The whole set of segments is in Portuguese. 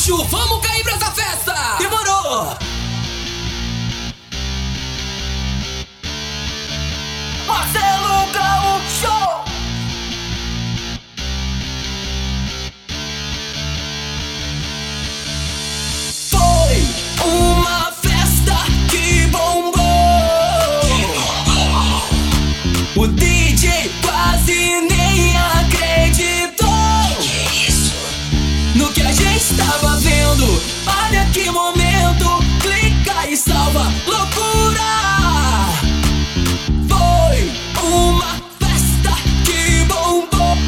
Gaúcho, vamos cair pra essa festa! Demorou! Marcelo Gaúcho! Foi uma festa que bombou. O DJ quase nem acreditou. Que isso? No que a gente tava vendo. Olha que momento. Clica e salva. Loucura! Foi uma festa que bombou.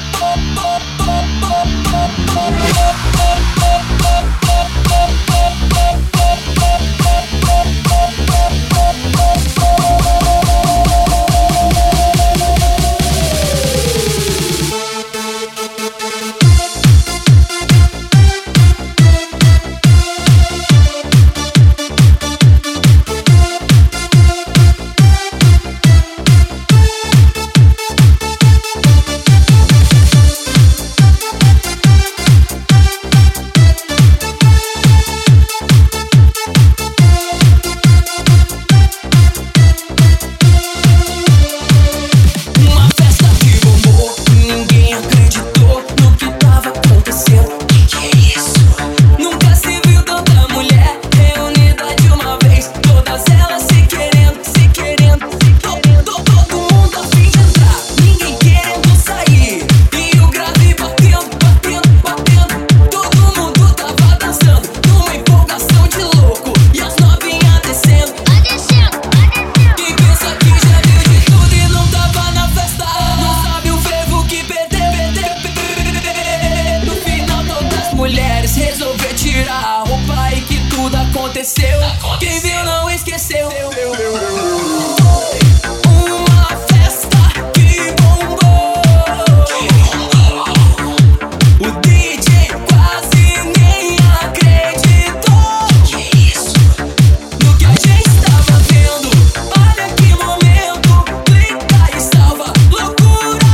Resolver tirar a roupa e que tudo aconteceu. Quem viu não esqueceu. Uma festa que bombou. O DJ quase nem acreditou. Que isso? No que a gente tava vendo. Olha que momento. Clica e salva. Loucura!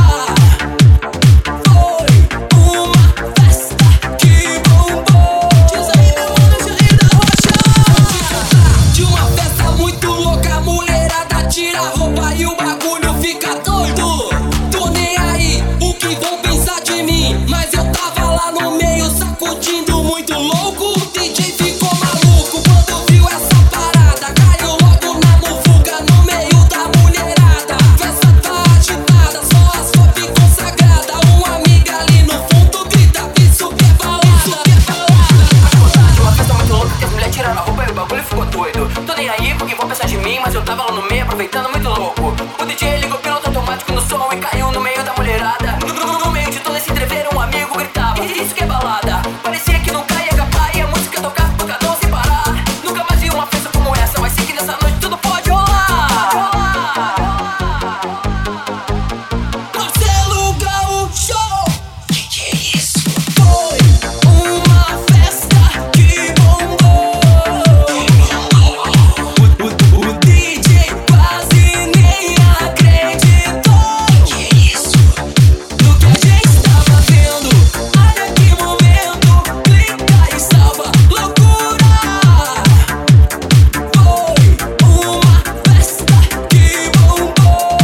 Foi uma festa que bombou. Diz aí, meu mano, Jair da Rocha. De uma festa muito louca, a mulherada tira a roupa e o bagulho fica doido. Tô nem aí, o que vão pensar de mim? Mas eu tava lá no meio sacudindo muito louco. O DJ ficou maluco quando viu essa parada. Caiu logo na muvuca no meio da mulherada. Festa tá agitada, só as pop consagrada. Uma amiga ali no fundo grita, isso que é balada. De uma festa muito louca que as mulheres tiraram a roupa e o bagulho ficou doido. Tô nem aí porque vão pensar de mim, mas eu tava lá no meio aproveitando muito louco. O DJ ligou piloto automático no som e caiu no meio da mulherada. No meio de todo esse entreveiro um amigo gritava, isso que é balada. Parecia que nunca ia acabar e a música tocava pancadão sem parar. Nunca mais vi uma festa como essa, mas sei que nessa noite tudo pode rolar. Marcelo Gaúcho! Que é isso? Foi uma festa que bombou. O DJ quase nem acreditou. Que isso? No que a gente tava vendo. Olha que momento. Clica e salva. Loucura! Foi uma festa que bombou.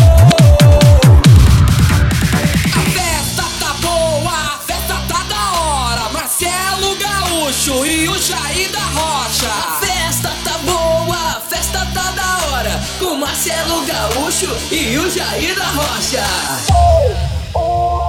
A festa tá boa, a festa tá da hora. Marcelo Gaúcho e o Jair da Rocha. A festa tá boa, a festa tá da hora. Com Marcelo Gaúcho e o Jair da Rocha.